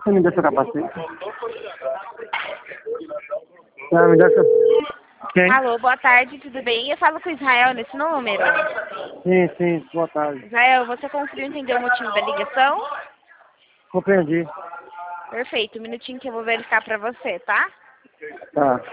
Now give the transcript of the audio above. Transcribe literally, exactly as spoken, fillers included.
Você me dá seu capacete? Ah, me dá seu... Quem? Alô, boa tarde, tudo bem? Eu falo com o Israel nesse número. Sim, sim, boa tarde. Israel, você conseguiu entender o motivo da ligação? Compreendi. Perfeito, um minutinho que eu vou verificar pra você, tá? Tá.